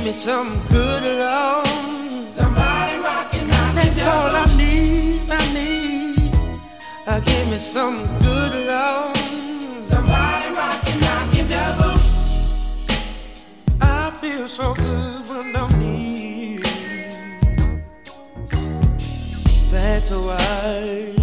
give me some good love. Somebody rockin' out the That's all I need, give me some good love. Somebody rockin' out your devil. I feel so good when I'm near. That's why